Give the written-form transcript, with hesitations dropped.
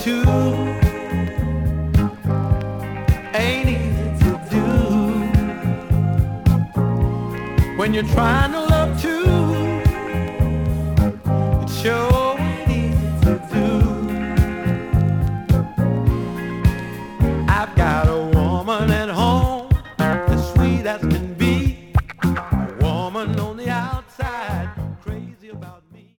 two ain't easy to do when you're trying to